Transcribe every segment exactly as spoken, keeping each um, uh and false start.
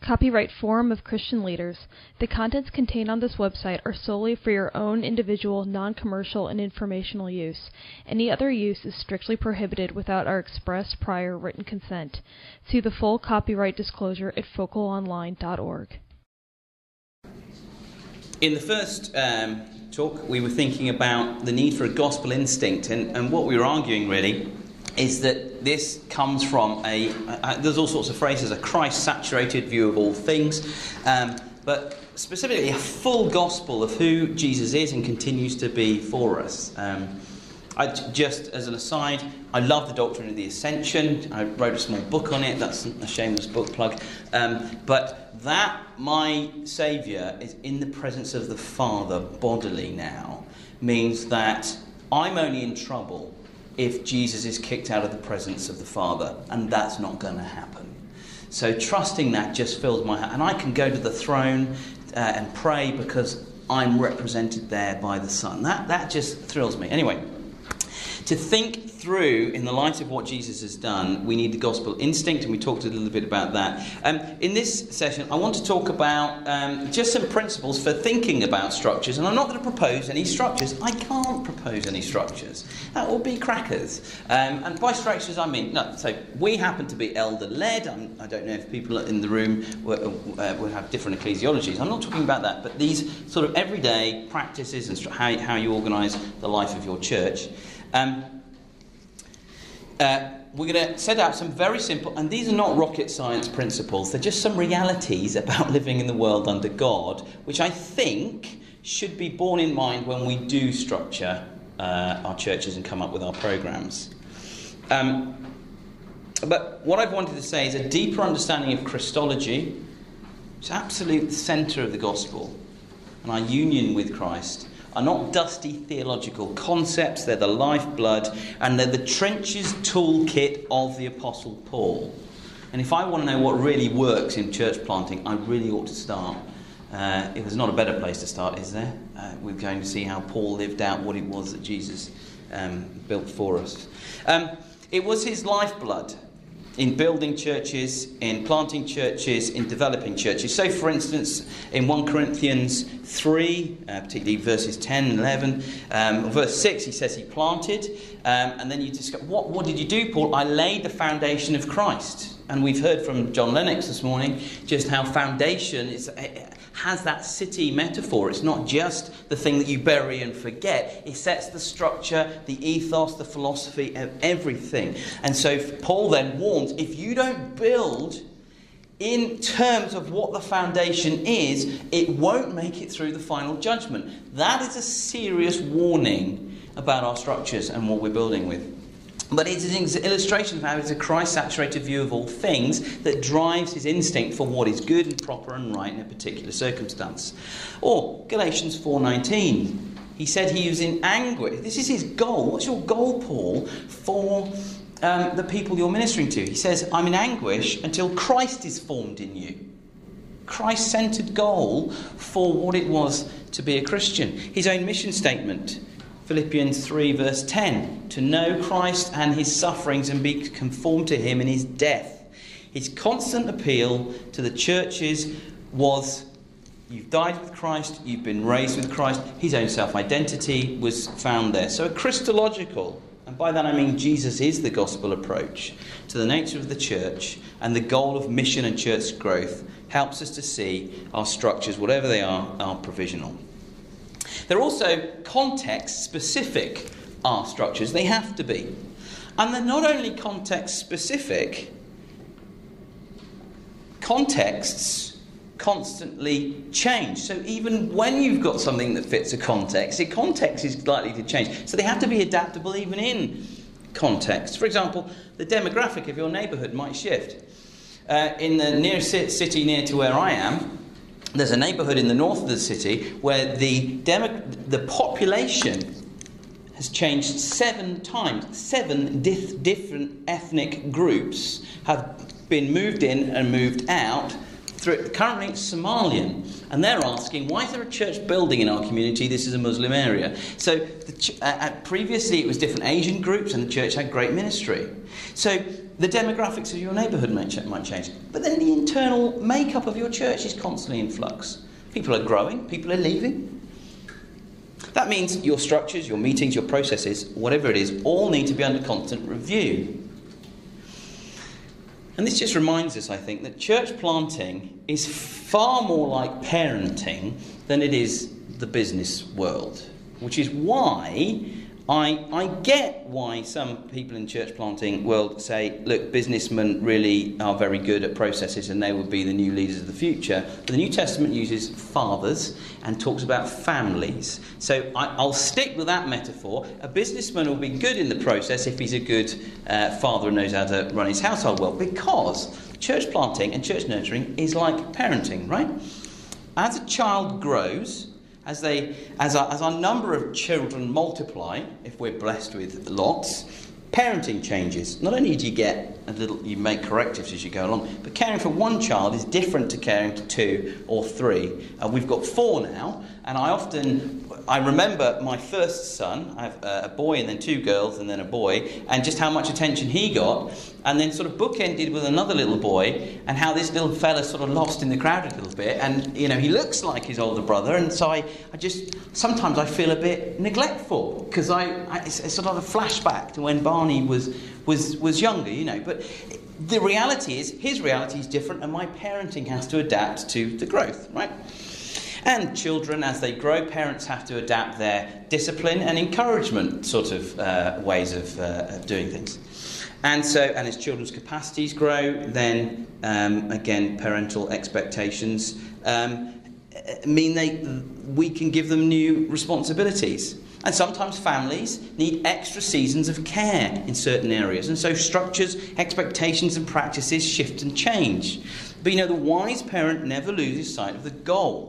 Copyright Forum of Christian Leaders. The contents contained on this website are solely for your own individual, non-commercial, and informational use. Any other use is strictly prohibited without our express prior written consent. See the full copyright disclosure at focal online dot org. In the first um, talk, we were thinking about the need for a gospel instinct, and, and what we were arguing really is that this comes from a, a there's all sorts of phrases, a Christ-saturated view of all things, um, but specifically a full gospel of who Jesus is and continues to be for us. Um, I, just as an aside, I love the doctrine of the ascension. I wrote a small book on it. That's a shameless book plug. Um, but that my Saviour is in the presence of the Father bodily now means that I'm only in trouble if Jesus is kicked out of the presence of the Father, and that's not going to happen. So trusting that just fills my heart, and I can go to the throne uh, and pray because I'm represented there by the Son. That that just thrills me. Anyway, to think through, in the light of what Jesus has done, we need the gospel instinct, and we talked a little bit about that. Um, in this session, I want to talk about um, just some principles for thinking about structures, and I'm not going to propose any structures. I can't propose any structures. That will be crackers. Um, and by structures, I mean, no, so we happen to be elder-led. I'm, I don't know if people in the room would, uh, would have different ecclesiologies. I'm not talking about that, but these sort of everyday practices and stru- how, how you organise the life of your church. Um, uh, we're going to set out some very simple, and these are not rocket science principles, they're just some realities about living in the world under God, which I think should be borne in mind when we do structure uh, our churches and come up with our programmes. Um, but what I've wanted to say is a deeper understanding of Christology, which is absolute centre of the gospel, and our union with Christ, are not dusty theological concepts. They're the lifeblood, and they're the trenches toolkit of the Apostle Paul. And if I want to know what really works in church planting, I really ought to start. Uh, if there's not a better place to start, is there? Uh, we're going to see how Paul lived out what it was that Jesus um, built for us. Um, it was his lifeblood in building churches, in planting churches, in developing churches. So, for instance, in First Corinthians three, uh, particularly verses ten and eleven, um, verse six, he says he planted, um, and then you discover, what, what did you do, Paul? I laid the foundation of Christ. And we've heard from John Lennox this morning just how foundation is, has that city metaphor. It's not just the thing that you bury and forget. It sets the structure, the ethos, the philosophy of everything. And so Paul then warns, if you don't build in terms of what the foundation is, it won't make it through the final judgment. That is a serious warning about our structures and what we're building with. But it is an illustration of how it's a Christ-saturated view of all things that drives his instinct for what is good and proper and right in a particular circumstance. Or Galatians four nineteen. He said he was in anguish. This is his goal. What's your goal, Paul, for um, the people you're ministering to? He says, I'm in anguish until Christ is formed in you. Christ-centered goal for what it was to be a Christian. His own mission statement, Philippians three verse ten, to know Christ and his sufferings and be conformed to him in his death. His constant appeal to the churches was, you've died with Christ, you've been raised with Christ. His own self-identity was found there. So a Christological, and by that I mean Jesus is the gospel approach to the nature of the church and the goal of mission and church growth, helps us to see our structures, whatever they are, are provisional. They're also context-specific, our structures. They have to be. And they're not only context-specific, contexts constantly change. So even when you've got something that fits a context, the context is likely to change. So they have to be adaptable even in context. For example, the demographic of your neighbourhood might shift. Uh, in the near city near to where I am, there's a neighbourhood in the north of the city where the demo- the population has changed seven times. Seven dif- different ethnic groups have been moved in and moved out. Through, currently it's Somalian, and they're asking, why is there a church building in our community? This is a Muslim area. So the ch- uh, previously it was different Asian groups, and the church had great ministry. So the demographics of your neighbourhood might, ch- might change. But then the internal makeup of your church is constantly in flux. People are growing, people are leaving. That means your structures, your meetings, your processes, whatever it is, all need to be under constant review. And this just reminds us, I think, that church planting is far more like parenting than it is the business world. Which is why I, I get why some people in church planting world say, look, businessmen really are very good at processes and they will be the new leaders of the future. But the New Testament uses fathers and talks about families. So I, I'll stick with that metaphor. A businessman will be good in the process if he's a good uh, father and knows how to run his household well. Because church planting and church nurturing is like parenting, right? As a child grows, As they, as our, as our number of children multiply, if we're blessed with lots, parenting changes. Not only do you get a little, you make correctives as you go along, but caring for one child is different to caring for two or three. Uh, we've got four now, and I often, I remember my first son. I have a boy and then two girls and then a boy, and just how much attention he got, and then sort of bookended with another little boy, and how this little fella sort of lost in the crowd a little bit, and you know he looks like his older brother, and so I, I just sometimes I feel a bit neglectful because I, I it's, it's sort of a flashback to when Barney was was was younger, you know. But the reality is his reality is different, and my parenting has to adapt to the growth, right? And children, as they grow, parents have to adapt their discipline and encouragement sort of uh, ways of, uh, of doing things. And so, and as children's capacities grow, then um, again, parental expectations um, mean they we can give them new responsibilities. And sometimes families need extra seasons of care in certain areas. And so structures, expectations and practices shift and change. But you know, the wise parent never loses sight of the goal.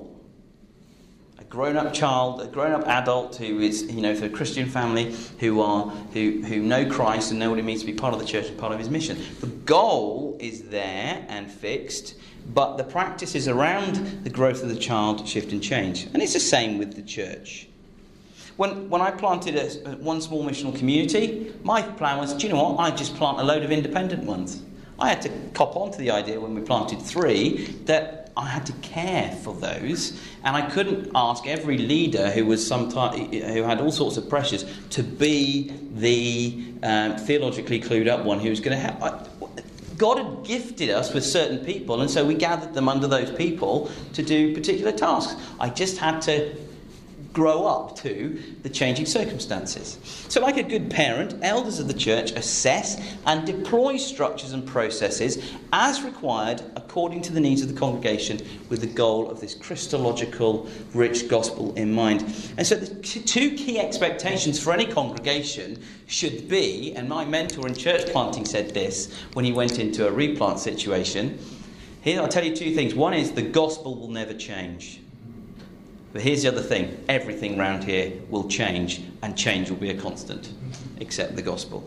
A grown-up child, a grown-up adult who is, you know, for a Christian family who are who, who know Christ and know what it means to be part of the church and part of his mission. The goal is there and fixed, but the practices around the growth of the child shift and change. And it's the same with the church. When when I planted a, one small missional community, my plan was, do you know what? I'd just plant a load of independent ones. I had to cop onto the idea when we planted three that I had to care for those, and I couldn't ask every leader who was some who had all sorts of pressures to be the um, theologically clued up one who was going to help. I, God had gifted us with certain people, and so we gathered them under those people to do particular tasks. I just had to grow up to the changing circumstances. So like a good parent, elders of the church assess and deploy structures and processes as required according to the needs of the congregation with the goal of this Christological, rich gospel in mind. And so the two key expectations for any congregation should be, and my mentor in church planting said this when he went into a replant situation, here I'll tell you two things. One is the gospel will never change. But here's the other thing, everything round here will change, and change will be a constant, except the gospel.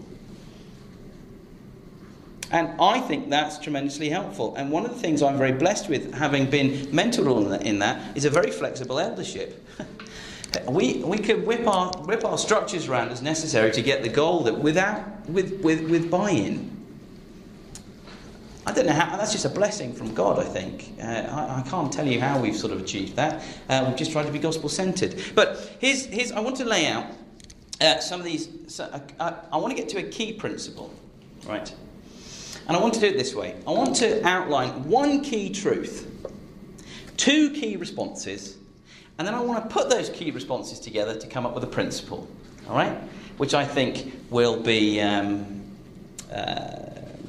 And I think that's tremendously helpful. And one of the things I'm very blessed with, having been mentored in that, is a very flexible eldership. we we could whip our whip our structures around as necessary to get the goal that without with with, with buy-in. I don't know how, that's just a blessing from God, I think. Uh, I, I can't tell you how we've sort of achieved that. Uh, we've just tried to be gospel-centred. But here's, here's, I want to lay out uh, some of these, so, uh, I, I want to get to a key principle, right? And I want to do it this way. I want to outline one key truth, two key responses, and then I want to put those key responses together to come up with a principle, all right? Which I think will be... Um, uh,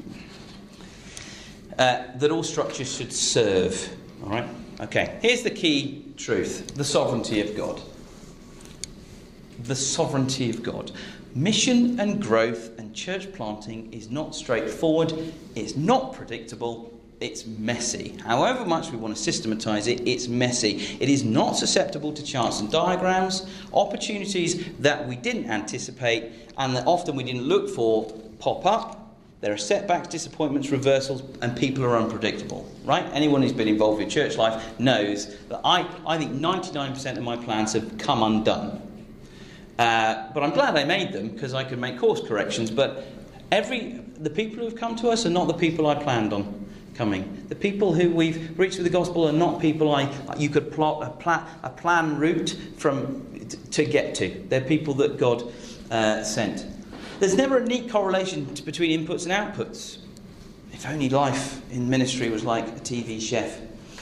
Uh, that all structures should serve. All right? Okay. Here's the key truth. The sovereignty of God. The sovereignty of God. Mission and growth and church planting is not straightforward. It's not predictable. It's messy. However much we want to systematise it, it's messy. It is not susceptible to charts and diagrams. Opportunities that we didn't anticipate and that often we didn't look for pop up. There are setbacks, disappointments, reversals, and people are unpredictable, right? Anyone who's been involved with church life knows that I, I think ninety-nine percent of my plans have come undone. Uh, but I'm glad I made them because I could make course corrections. But Every the people who have come to us are not the people I planned on coming. The people who we've reached with the gospel are not people I you could plot a plan a plan route from to get to. They're people that God uh, sent. There's never a neat correlation between inputs and outputs. If only life in ministry was like a T V chef.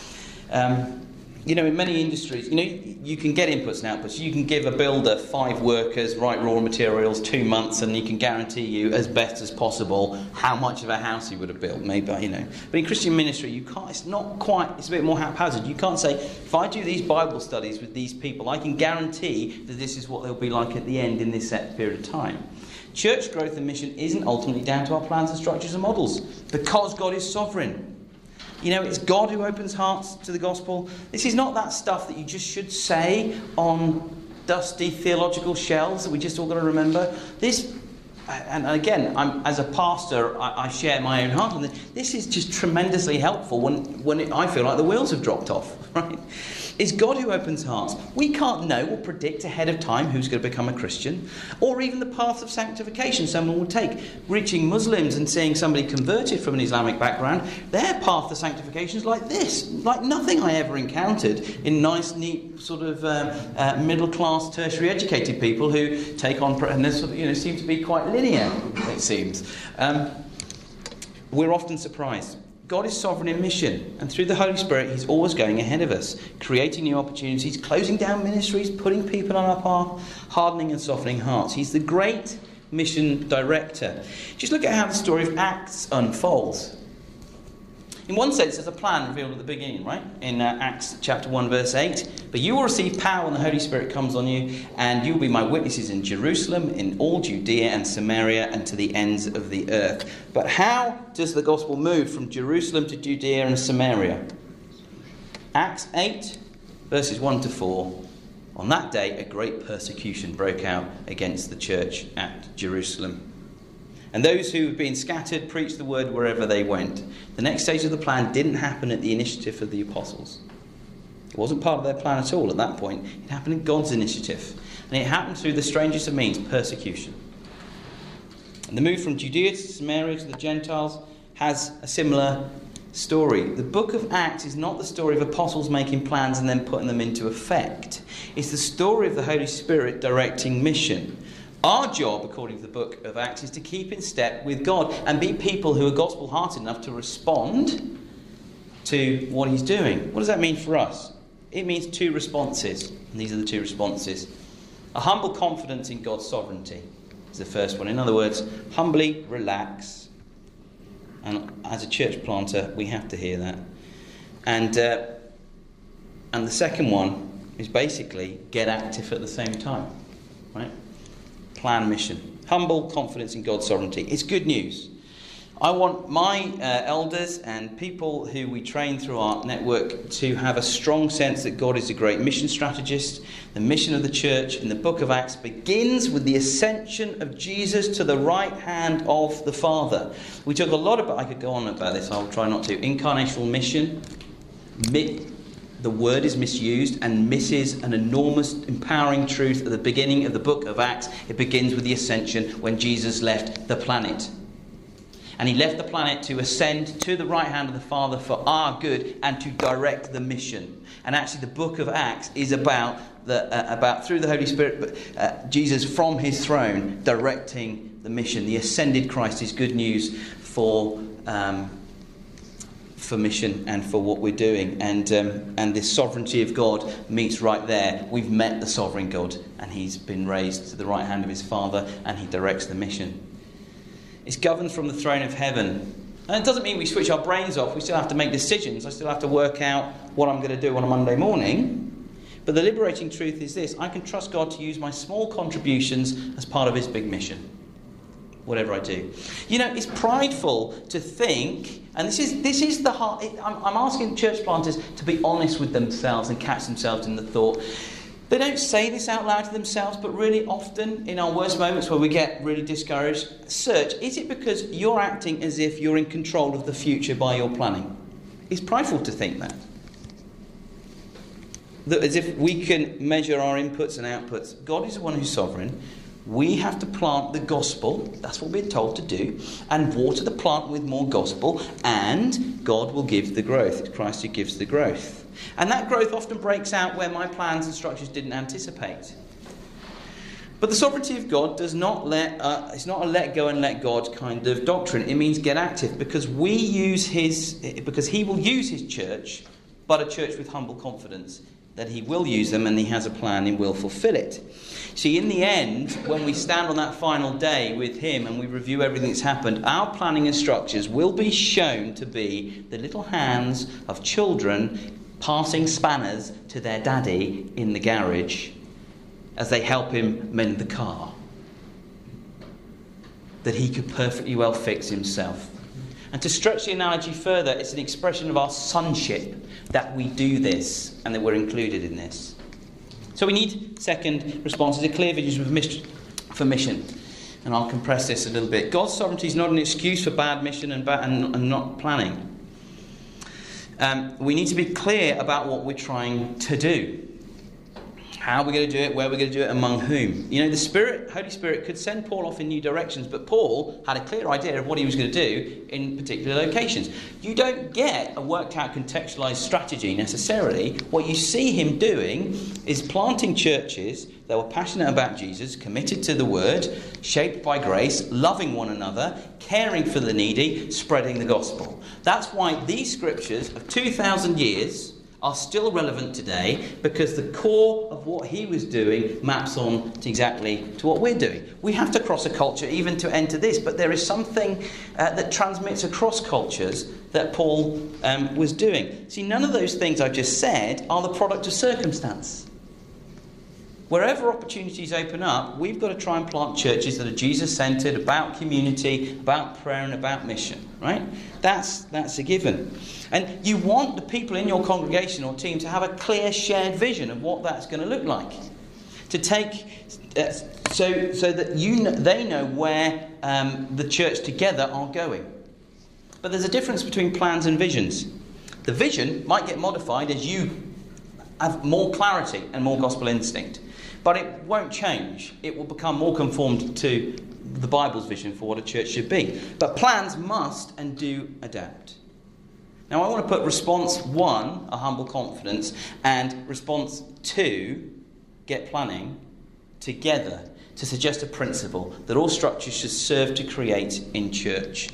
Um, You know, in many industries, you know, you can get inputs and outputs. You can give a builder five workers, right raw materials, two months, and he can guarantee you as best as possible how much of a house he would have built, maybe, you know. But in Christian ministry, you can't, it's not quite, it's a bit more haphazard. You can't say, if I do these Bible studies with these people, I can guarantee that this is what they'll be like at the end in this set period of time. Church growth and mission isn't ultimately down to our plans and structures and models, because God is sovereign. You know, it's God who opens hearts to the gospel. This is not that stuff that you just should say on dusty theological shelves that we just all got to remember. This, and again, I'm, as a pastor, I, I share my own heart on this. This is just tremendously helpful when, when it, I feel like the wheels have dropped off, right? It's God who opens hearts. We can't know or predict ahead of time who's going to become a Christian, or even the path of sanctification someone will take. Reaching Muslims and seeing somebody converted from an Islamic background, their path to sanctification is like this, like nothing I ever encountered in nice, neat, sort of uh, uh, middle-class, tertiary educated people who take on, and this sort of, you know, seem to be quite linear, it seems. Um, we're often surprised. God is sovereign in mission, and through the Holy Spirit, he's always going ahead of us, creating new opportunities, closing down ministries, putting people on our path, hardening and softening hearts. He's the great mission director. Just look at how the story of Acts unfolds. In one sense, there's a plan revealed at the beginning, right? In uh, Acts chapter one, verse eight. But you will receive power when the Holy Spirit comes on you, and you will be my witnesses in Jerusalem, in all Judea and Samaria, and to the ends of the earth. But how does the gospel move from Jerusalem to Judea and Samaria? Acts eight, verses one to four. On that day, a great persecution broke out against the church at Jerusalem. And those who had been scattered preached the word wherever they went. The next stage of the plan didn't happen at the initiative of the apostles. It wasn't part of their plan at all at that point. It happened in God's initiative. And it happened through the strangest of means, persecution. And the move from Judea to Samaria to the Gentiles has a similar story. The book of Acts is not the story of apostles making plans and then putting them into effect. It's the story of the Holy Spirit directing mission. Our job, according to the book of Acts, is to keep in step with God and be people who are gospel-hearted enough to respond to what he's doing. What does that mean for us? It means two responses. And these are the two responses. A humble confidence in God's sovereignty is the first one. In other words, humbly relax. And as a church planter, we have to hear that. And, uh, and the second one is basically get active at the same time. Right? Plan mission. Humble confidence in God's sovereignty. It's good news. I want my uh, elders and people who we train through our network to have a strong sense that God is a great mission strategist. The mission of the church in the book of Acts begins with the ascension of Jesus to the right hand of the Father. We talk a lot about, I could go on about this, I'll try not to, incarnational mission. Mi- The word is misused and misses an enormous empowering truth at the beginning of the book of Acts. It begins with the ascension when Jesus left the planet. And he left the planet to ascend to the right hand of the Father for our good and to direct the mission. And actually the book of Acts is about, the, uh, about through the Holy Spirit, but, uh, Jesus from his throne directing the mission. The ascended Christ is good news for... Um, for mission and for what we're doing, and um, and this sovereignty of God meets right there. We've met the sovereign God, and he's been raised to the right hand of his Father, and he directs the mission. It's governed from the throne of heaven, and it doesn't mean we switch our brains off. We still have to make decisions. I still have to work out what I'm going to do on a Monday morning. But the liberating truth is this: I can trust God to use my small contributions as part of his big mission. Whatever I do. You know, it's prideful to think, and this is this is the heart. I'm, I'm asking church planters to be honest with themselves and catch themselves in the thought. They don't say this out loud to themselves, but really often in our worst moments where we get really discouraged, search, is it because you're acting as if you're in control of the future by your planning? It's prideful to think that. That as if we can measure our inputs and outputs. God is the one who's sovereign. We have to plant the gospel, that's what we're told to do, and water the plant with more gospel, and God will give the growth. It's Christ who gives the growth. And that growth often breaks out where my plans and structures didn't anticipate. But the sovereignty of God does not let, uh, it's not a let go and let God kind of doctrine. It means get active, because we use his, because he will use his church, but a church with humble confidence that he will use them and he has a plan and will fulfill it. See, in the end, when we stand on that final day with him and we review everything that's happened, our planning and structures will be shown to be the little hands of children passing spanners to their daddy in the garage as they help him mend the car that he could perfectly well fix himself. And to stretch the analogy further, it's an expression of our sonship that we do this and that we're included in this. So we need, second response, is a clear vision for mission. And I'll compress this a little bit. God's sovereignty is not an excuse for bad mission and, bad, and, and not planning. Um, we need to be clear about what we're trying to do. How we're going to do it, where we're going to do it, among whom. You know, the Spirit, Holy Spirit could send Paul off in new directions, but Paul had a clear idea of what he was going to do in particular locations. You don't get a worked out contextualised strategy necessarily. What you see him doing is planting churches that were passionate about Jesus, committed to the word, shaped by grace, loving one another, caring for the needy, spreading the gospel. That's why these scriptures of two thousand years are still relevant today, because the core of what he was doing maps on to exactly to what we're doing. We have to cross a culture even to enter this, but there is something uh, that transmits across cultures that Paul um, was doing. See, none of those things I've just said are the product of circumstance. Wherever opportunities open up, we've got to try and plant churches that are Jesus-centred, about community, about prayer and about mission, right? That's that's a given. And you want the people in your congregation or team to have a clear shared vision of what that's going to look like. To take, uh, so so that you know, they know where um, the church together are going. But there's a difference between plans and visions. The vision might get modified as you have more clarity and more gospel instinct. But it won't change. It will become more conformed to the Bible's vision for what a church should be. But plans must and do adapt. Now I want to put response one, a humble confidence, and response two, get planning, together to suggest a principle that all structures should serve to create in church.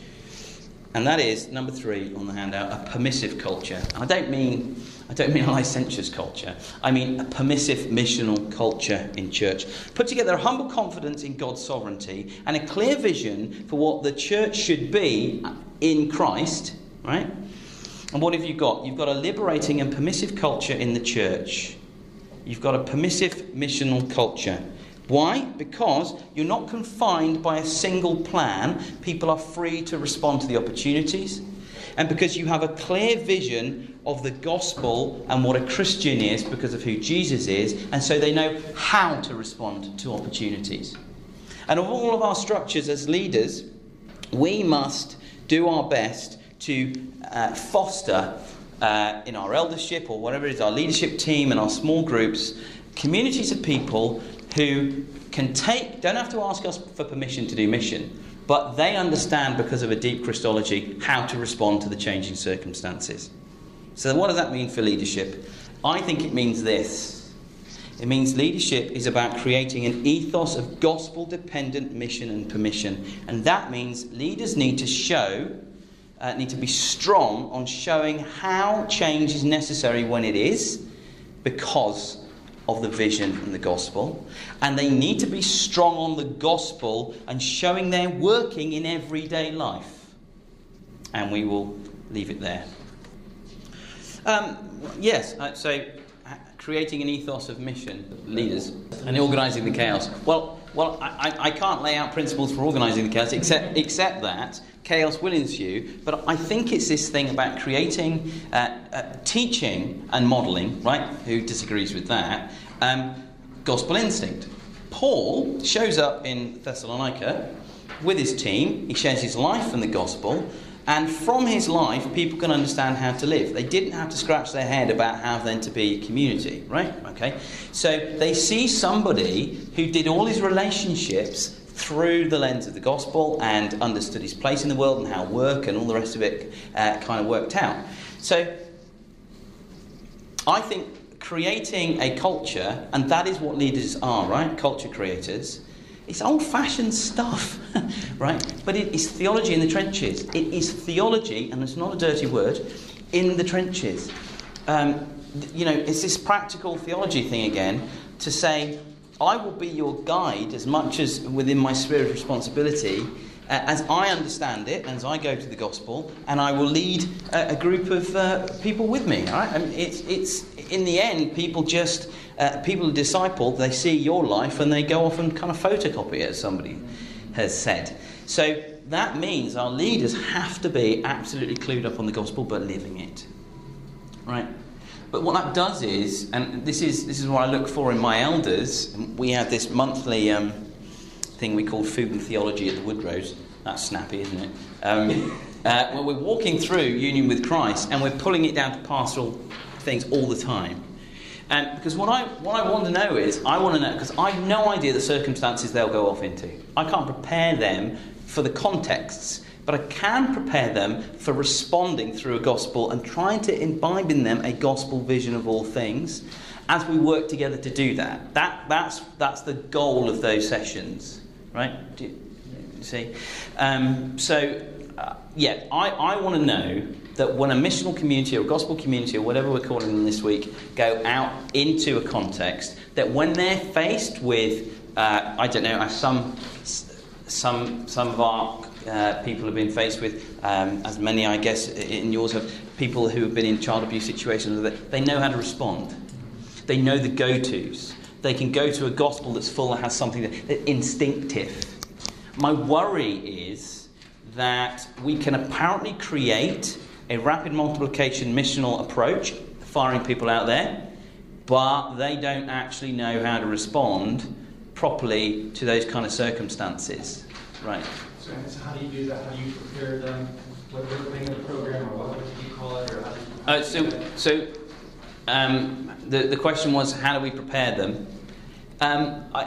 And that is, number three on the handout, a permissive culture. I don't mean I don't mean a licentious culture. I mean a permissive missional culture in church. Put together a humble confidence in God's sovereignty and a clear vision for what the church should be in Christ, right? And what have you got? You've got a liberating and permissive culture in the church. You've got a permissive missional culture. Why? Because you're not confined by a single plan. People are free to respond to the opportunities. And because you have a clear vision of the gospel and what a Christian is because of who Jesus is, and so they know how to respond to opportunities. And of all of our structures as leaders, we must do our best to uh, foster uh, in our eldership or whatever it is, our leadership team and our small groups, communities of people who can take, don't have to ask us for permission to do mission, but they understand because of a deep Christology how to respond to the changing circumstances. So what does that mean for leadership? I think it means this. It means leadership is about creating an ethos of gospel-dependent mission and permission. And that means leaders need to show, uh, need to be strong on showing how change is necessary when it is, because of the vision and the gospel, and they need to be strong on the gospel and showing they're working in everyday life. And we will leave it there. Um, yes, uh, so creating an ethos of mission, leaders, and organising the chaos. Well, well, I, I can't lay out principles for organising the chaos, except except that chaos will ensue. But I think it's this thing about creating, uh, uh, teaching and modelling, right? Who disagrees with that? Um, gospel instinct. Paul shows up in Thessalonica with his team. He shares his life and the gospel. And from his life, people can understand how to live. They didn't have to scratch their head about how then to be a community, right? Okay. So they see somebody who did all his relationships through the lens of the gospel and understood his place in the world and how work and all the rest of it uh, kind of worked out. So I think creating a culture, and that is what leaders are, right? Culture creators. It's old-fashioned stuff, right? But it is theology in the trenches. It is theology, and it's not a dirty word, in the trenches. Um, you know, it's this practical theology thing again, to say, I will be your guide as much as within my sphere of responsibility, uh, as I understand it, and as I go to the gospel, and I will lead a, a group of uh, people with me. All right? I mean, it's, it's in the end, people just... Uh, people who disciple, they see your life and they go off and kind of photocopy it, as somebody has said. So that means our leaders have to be absolutely clued up on the gospel, but living it. Right? But what that does is, and this is this is what I look for in my elders, we have this monthly um, thing we call Food and Theology at the Woodrows. That's snappy, isn't it? Um, uh, well, we're walking through union with Christ, and we're pulling it down to pastoral things all the time. And because what I what I want to know is, I want to know, because I have no idea the circumstances they'll go off into. I can't prepare them for the contexts, but I can prepare them for responding through a gospel and trying to imbibe in them a gospel vision of all things as we work together to do that. That that's that's the goal of those sessions, right? Do you, you see? Um, so, uh, yeah, I, I want to know that when a missional community or a gospel community or whatever we're calling them this week go out into a context, that when they're faced with, uh, I don't know, as some some some of our uh, people have been faced with, um, as many I guess in yours have, people who have been in child abuse situations, that they know how to respond. They know the go-tos. They can go to a gospel that's full and has something that, that instinctive. My worry is that we can apparently create a rapid multiplication missional approach, firing people out there, but they don't actually know how to respond properly to those kind of circumstances. Right. So, so how do you do that? How do you prepare them? What they're putting in the program, or what do you call it? Or how do you, how uh, so, do so um, the the question was, how do we prepare them? Um, I,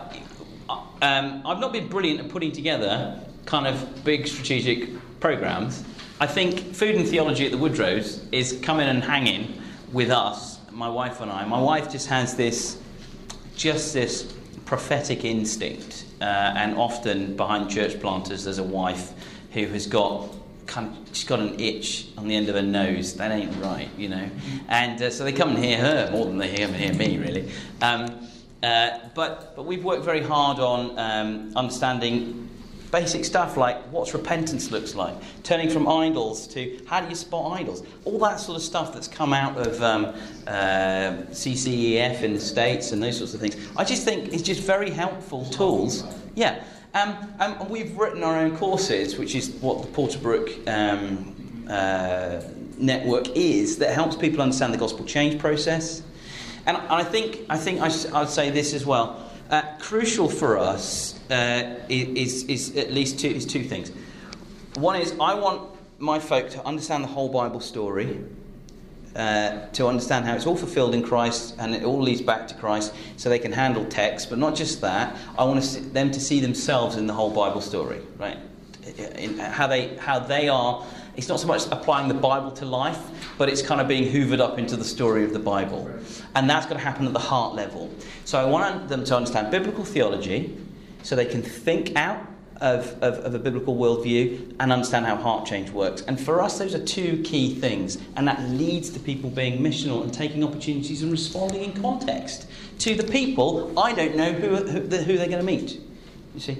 um, I've not been brilliant at putting together kind of big strategic programs. I think Food and Theology at the Woodrows is coming and hanging with us, my wife and I. My wife just has this, just this prophetic instinct, uh, and often behind church planters there's a wife who has got kind of, she's got an itch on the end of her nose. That ain't right, you know. And uh, so they come and hear her more than they come and hear me, really. Um, uh, but but we've worked very hard on um, understanding basic stuff like what's repentance looks like, turning from idols to how do you spot idols, all that sort of stuff that's come out of um, uh, C C E F in the States and those sorts of things. I just think it's just very helpful tools. Yeah, um, and we've written our own courses, which is what the Porterbrook um, uh, network is, that helps people understand the gospel change process. And I think I think I sh- I'd say this as well. Uh, crucial for us uh, is, is at least two, is two things. One is I want my folk to understand the whole Bible story, uh, to understand how it's all fulfilled in Christ and it all leads back to Christ, so they can handle text. But not just that, I want to see, them to see themselves in the whole Bible story, right? In how they how they are. It's not so much applying the Bible to life, but it's kind of being hoovered up into the story of the Bible. And that's going to happen at the heart level. So I want them to understand biblical theology so they can think out of, of, of a biblical worldview and understand how heart change works. And for us, those are two key things. And that leads to people being missional and taking opportunities and responding in context to the people I don't know who, who, who they're going to meet. You see?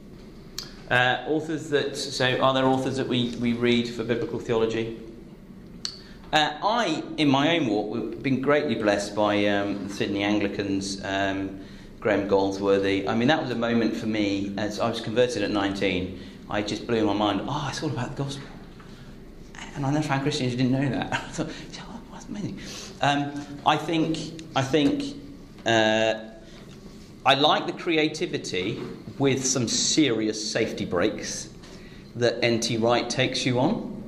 Uh, authors that, so are there authors that we, we read for biblical theology? Uh, I, in my own walk, have been greatly blessed by um, Sydney Anglicans, um, Graham Goldsworthy. I mean, that was a moment for me, as I was converted at nineteen, I just blew my mind, oh, it's all about the gospel. And I never found Christians who didn't know that. I thought, oh, that's amazing. Um, I think, I think, uh, I like the creativity with some serious safety breaks that N T Wright takes you on.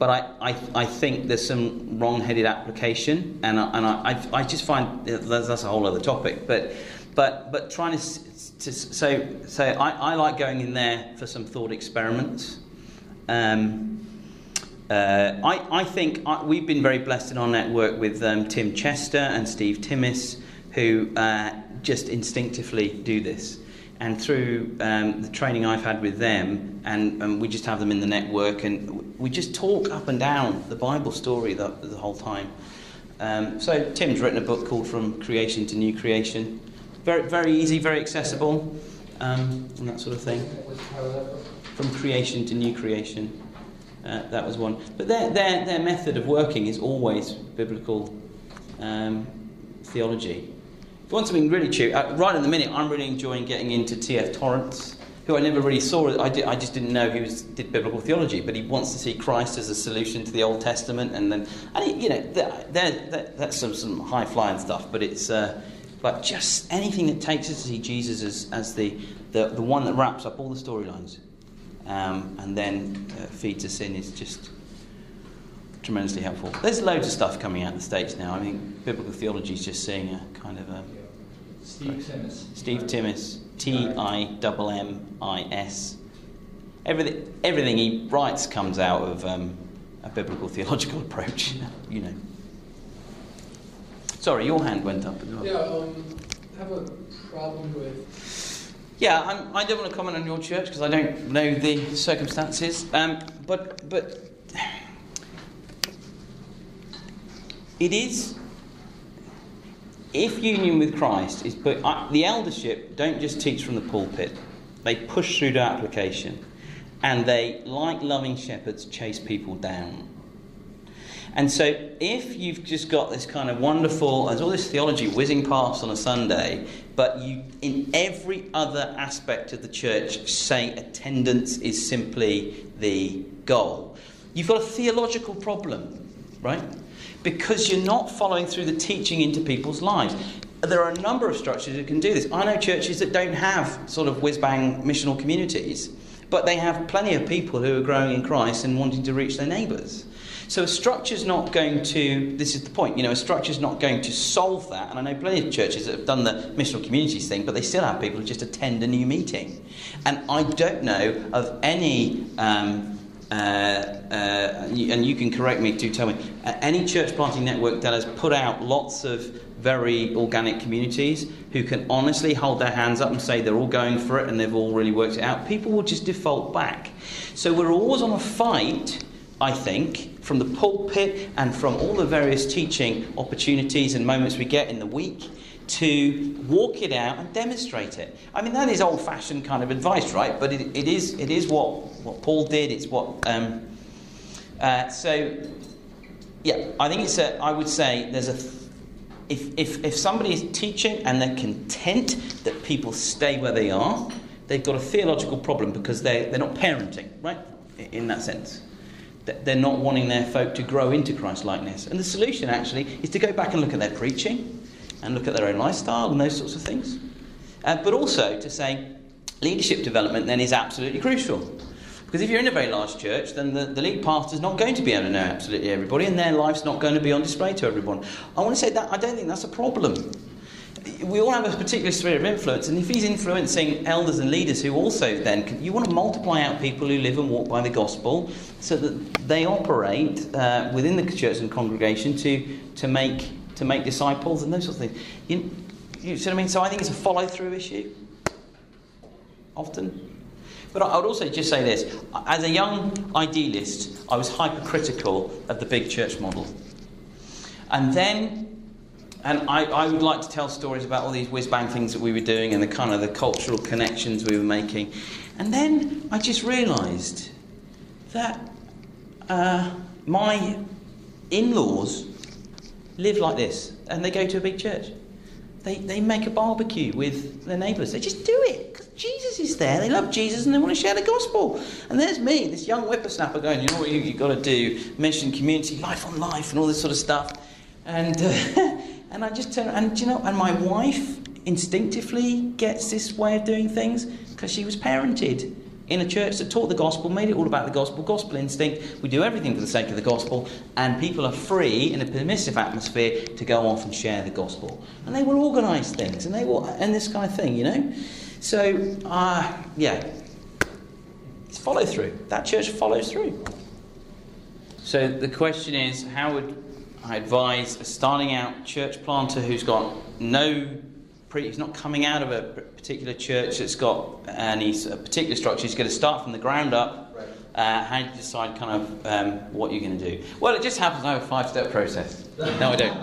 but I, I, I think there's some wrong-headed application, and I, and I, I, I just find that's, that's a whole other topic. But but but trying to, to so so I, I like going in there for some thought experiments. Um, uh, I I think I, we've been very blessed in our network with um, Tim Chester and Steve Timmis, who uh, just instinctively do this. And through um, the training I've had with them, and, and we just have them in the network, and we just talk up and down the Bible story the, the whole time. Um, so Tim's written a book called From Creation to New Creation. Very, very easy, very accessible, um, and that sort of thing. From Creation to New Creation. Uh, that was one. But their, their, their method of working is always biblical um, theology. If you want something really cheap, uh, right in the minute, I'm really enjoying getting into T F Torrance, who I never really saw. I, did, I just didn't know he was, did biblical theology, but he wants to see Christ as a solution to the Old Testament, and then, and he, you know, they're, they're, that's some, some high flying stuff. But it's uh, like just anything that takes us to see Jesus as, as the, the the one that wraps up all the storylines, um, and then uh, feeds us in is just tremendously helpful. There's loads of stuff coming out of the States now. I mean, biblical theology is just seeing a kind of a Steve Timmis. Steve Timmis, T I M M I S. Everything, everything he writes comes out of um, a biblical theological approach, you know. Sorry, your hand went up as well. Yeah, um, I have a problem with... Yeah, I'm, I don't want to comment on your church because I don't know the circumstances, um, but but it is... If union with Christ is put, uh, the eldership don't just teach from the pulpit; they push through to application, and they, like loving shepherds, chase people down. And so, if you've just got this kind of wonderful, there's all this theology whizzing past on a Sunday, but you, in every other aspect of the church, say attendance is simply the goal, you've got a theological problem, right? Because you're not following through the teaching into people's lives. There are a number of structures that can do this. I know churches that don't have sort of whiz-bang missional communities, but they have plenty of people who are growing in Christ and wanting to reach their neighbours. So a structure's not going to, this is the point, you know, a structure's not going to solve that. And I know plenty of churches that have done the missional communities thing, but they still have people who just attend a new meeting. And I don't know of any... Um, Uh, uh, and you can correct me, do tell me, uh, any church planting network that has put out lots of very organic communities who can honestly hold their hands up and say they're all going for it and they've all really worked it out, people will just default back. So we're always on a fight, I think, from the pulpit and from all the various teaching opportunities and moments we get in the week to walk it out and demonstrate it. I mean, that is old-fashioned kind of advice, right? But it, it is it is what, what Paul did. It's what... Um, uh, so, yeah, I think it's a... I would say there's a... If, if, if somebody is teaching and they're content that people stay where they are, they've got a theological problem because they're, they're not parenting, right? In that sense. They're not wanting their folk to grow into Christ-likeness. And the solution, actually, is to go back and look at their preaching and look at their own lifestyle and those sorts of things. Uh, but also to say leadership development then is absolutely crucial. Because if you're in a very large church, then the, the lead pastor's not going to be able to know absolutely everybody, and their life's not going to be on display to everyone. I want to say that I don't think that's a problem. We all have a particular sphere of influence, and if he's influencing elders and leaders who also then... Can, you want to multiply out people who live and walk by the gospel so that they operate uh, within the church and congregation to, to make... to make disciples and those sorts of things. You, you see what I mean? So I think it's a follow-through issue, often. But I would also just say this. As a young idealist, I was hypercritical of the big church model. And then, and I, I would like to tell stories about all these whiz-bang things that we were doing and the kind of the cultural connections we were making. And then I just realised that uh, my in-laws live like this, and they go to a big church. They they make a barbecue with their neighbours. They just do it because Jesus is there. They love Jesus and they want to share the gospel. And there's me, this young whippersnapper, going, you know what you you got to do? Mission, community, life on life, and all this sort of stuff. And uh, and I just turn and you know, and my wife instinctively gets this way of doing things because she was parented in a church that taught the gospel, made it all about the gospel, gospel instinct. We do everything for the sake of the gospel, and people are free in a permissive atmosphere to go off and share the gospel. And they will organise things, and they will, and this kind of thing, you know. So, uh, yeah, it's follow through. That church follows through. So the question is, how would I advise a starting out church planter who's got no, pre- he's not coming out of a particular church that's got any particular structure, he's going to start from the ground up. Right. Uh, how do you decide kind of um, what you're going to do? Well, it just happens I have a five-step process. No, I don't.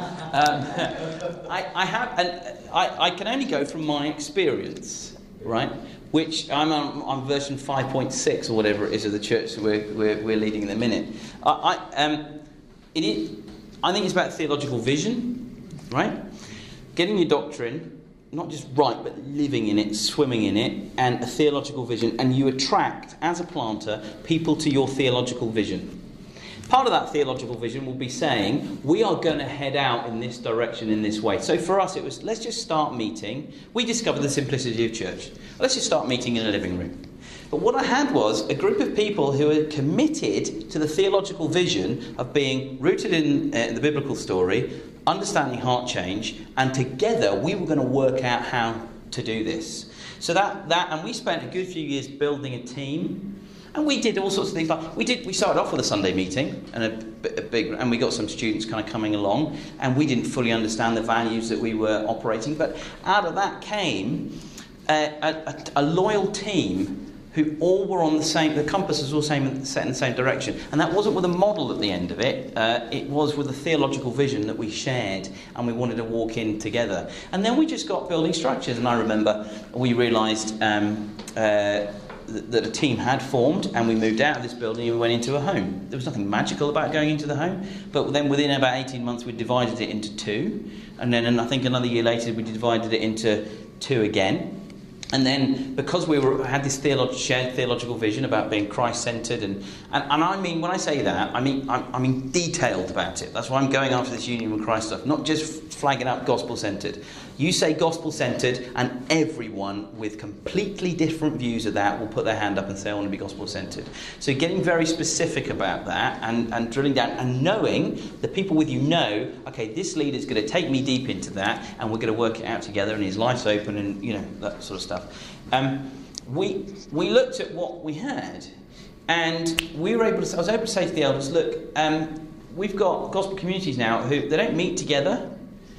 Um, I, I have, and I, I can only go from my experience, right? Which I'm on, on version five point six or whatever it is of the church that we're, we're, we're leading in a minute. I, I, um, it is, I think it's about theological vision, right? Getting your doctrine, not just right, but living in it, swimming in it, and a theological vision. And you attract, as a planter, people to your theological vision. Part of that theological vision will be saying, we are going to head out in this direction in this way. So for us, it was, let's just start meeting. We discovered the simplicity of church. Let's just start meeting in a living room. But what I had was a group of people who were committed to the theological vision of being rooted in uh, the biblical story, understanding heart change, and together we were going to work out how to do this. So that, that and we spent a good few years building a team. And we did all sorts of things. Like we did. We started off with a Sunday meeting, and a, a big, and we got some students kind of coming along, and we didn't fully understand the values that we were operating. But out of that came a, a, a loyal team who all were on the same. The compass was all same, set in the same direction, and that wasn't with a model at the end of it. Uh, it was with a theological vision that we shared, and we wanted to walk in together. And then we just got building structures. And I remember we realised. Um, uh, that a team had formed, and we moved out of this building and we went into a home. There was nothing magical about going into the home, but then within about eighteen months we divided it into two, and then and I think another year later we divided it into two again. And then, because we were had this theolo- shared theological vision about being Christ-centred, and, and, and I mean, when I say that, I mean I'm, I mean detailed about it. That's why I'm going after this union with Christ stuff, not just flagging up gospel-centred. You say gospel-centred, and everyone with completely different views of that will put their hand up and say, I want to be gospel-centred. So getting very specific about that, and, and drilling down, and knowing the people with you know, okay, this leader's going to take me deep into that, and we're going to work it out together, and his life's open, and you know that sort of stuff. Um, we we looked at what we had, and we were able to. I was able to say to the elders, look, um, we've got gospel communities now who they don't meet together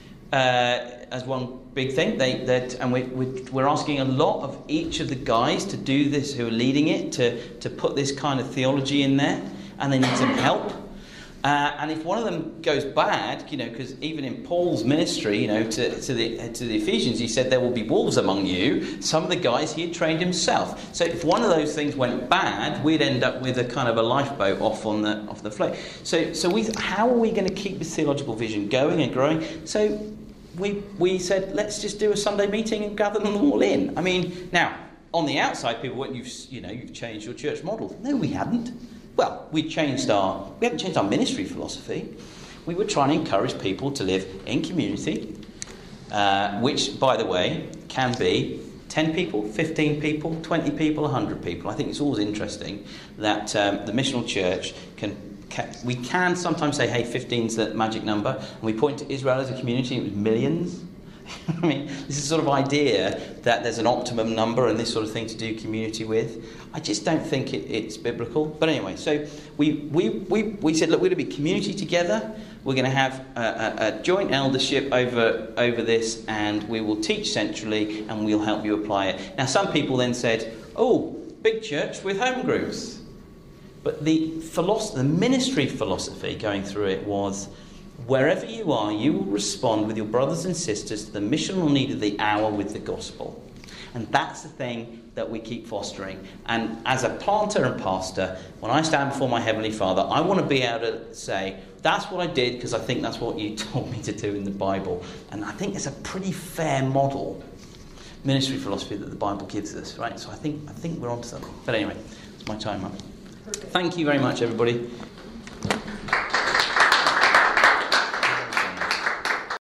uh, as one big thing. They that and we, we we're asking a lot of each of the guys to do this, who are leading it, to to put this kind of theology in there, and they need some help. Uh, and if one of them goes bad, you know, because even in Paul's ministry, you know, to, to the to the Ephesians, he said there will be wolves among you. Some of the guys he had trained himself. So if one of those things went bad, we'd end up with a kind of a lifeboat off on the off the float. So so we how are we going to keep this theological vision going and growing? So we we said let's just do a Sunday meeting and gather them all in. I mean, now on the outside, people went, you've you know you've changed your church model. No, we hadn't. Well, we changed our, we haven't changed our ministry philosophy. We were trying to encourage people to live in community, uh, which, by the way, can be ten people, fifteen people, twenty people, one hundred people. I think it's always interesting that um, the missional church can, can, we can sometimes say, hey, fifteen's the magic number, and we point to Israel as a community, it was millions. I mean, this is sort of idea that there's an optimum number and this sort of thing to do community with. I just don't think it, it's biblical. But anyway, so we we, we, we said, look, we're going to be community together. We're going to have a, a, a joint eldership over over this, and we will teach centrally, and we'll help you apply it. Now, some people then said, oh, big church with home groups. But the philosophy, the ministry philosophy going through it was, wherever you are, you will respond with your brothers and sisters to the missional need of the hour with the gospel. And that's the thing that we keep fostering. And as a planter and pastor, when I stand before my Heavenly Father, I want to be able to say, that's what I did because I think that's what you told me to do in the Bible. And I think it's a pretty fair model, ministry philosophy, that the Bible gives us, right? So I think I think we're onto something. But anyway, it's my time up. Thank you very much, everybody.